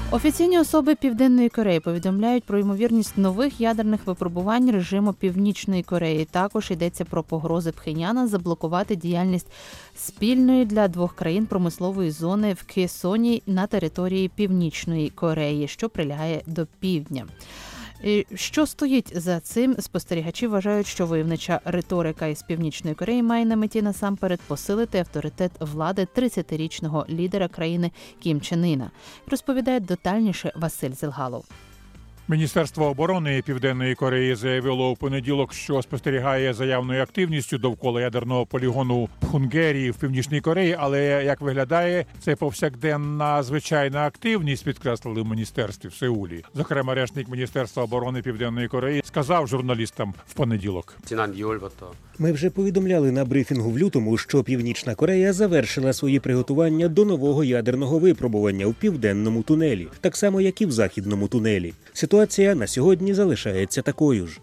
Офіційні особи Південної Кореї повідомляють про ймовірність нових ядерних випробувань режиму Північної Кореї. Також йдеться про погрози Пхеньяна заблокувати діяльність спільної для двох країн промислової зони в Кесоні на території Північної Кореї, що прилягає до півдня. Що стоїть за цим? Спостерігачі вважають, що войовнича риторика із Північної Кореї має на меті насамперед посилити авторитет влади 30-річного лідера країни Кім Чен Іна. Розповідає детальніше Василь Зелгалов. Міністерство оборони Південної Кореї заявило у понеділок, що спостерігає за явною активністю довкола ядерного полігону Пхунгері в Північній Кореї, але, як виглядає, це повсякденна звичайна активність, підкреслили в міністерстві в Сеулі. Зокрема, речник Міністерства оборони Південної Кореї сказав журналістам в понеділок. Ми вже повідомляли на брифінгу в лютому, що Північна Корея завершила свої приготування до нового ядерного випробування у Південному тунелі, так само, як і в Західному тунелі. Ситуація на сьогодні залишається такою ж.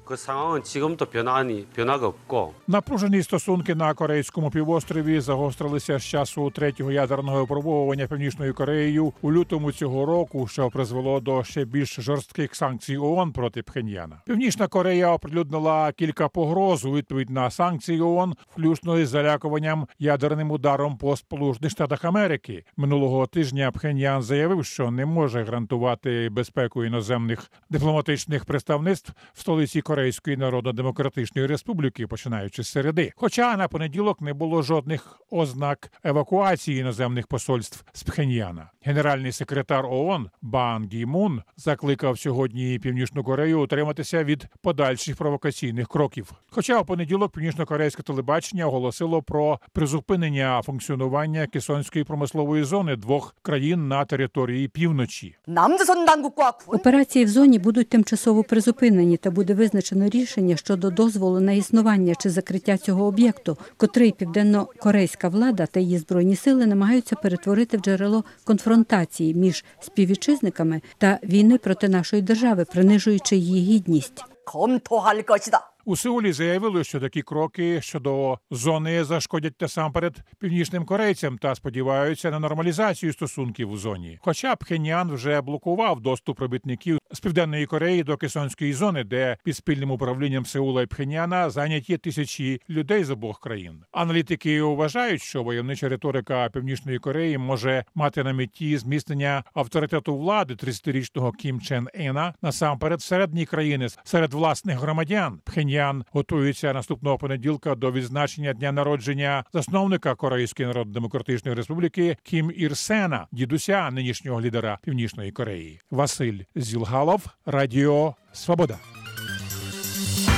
Напружені стосунки на Корейському півострові загострилися з часу третього ядерного випробовування Північною Кореєю у лютому цього року, що призвело до ще більш жорстких санкцій ООН проти Пхеньяна. Північна Корея оприлюднила кілька погроз у відповідь на санкції ООН, включно із залякуванням ядерним ударом по Сполучених Штатах Америки. Минулого тижня Пхеньян заявив, що не може гарантувати безпеку іноземних дипломатичних представництв в столиці Корейської Народно-Демократичної Республіки, починаючи з середи. Хоча на понеділок не було жодних ознак евакуації іноземних посольств з Пхеньяна. Генеральний секретар ООН Бан Гі Мун закликав сьогодні Північну Корею утриматися від подальших провокаційних кроків. Хоча у понеділок північно-корейське телебачення оголосило про призупинення функціонування Кесонської промислової зони двох країн на території півночі. Операції в зоні будуть тимчасово призупинені та буде визначено рішення щодо дозволу на існування чи закриття цього об'єкту, котрий південно-корейська влада та її збройні сили намагаються перетворити в джерело конфронтації між співвітчизниками та війни проти нашої держави, принижуючи її гідність. У Сеулі заявили, що такі кроки щодо зони зашкодять насамперед північним корейцям та сподіваються на нормалізацію стосунків у зоні. Хоча Пхеньян вже блокував доступ робітників з Південної Кореї до Кесонської зони, де під спільним управлінням Сеула і Пхеньяна зайняті тисячі людей з обох країн. Аналітики вважають, що войовнича риторика Північної Кореї може мати на меті зміцнення авторитету влади 30-річного Кім Чен Іна насамперед всередині країни, серед власних громадян. Пхеньян готується наступного понеділка до відзначення дня народження засновника Корейської Народно-Демократичної Республіки Кім Ір Сена, дідуся нинішнього лідера Північної Кореї. Василь Зілгалов, Радіо Свобода.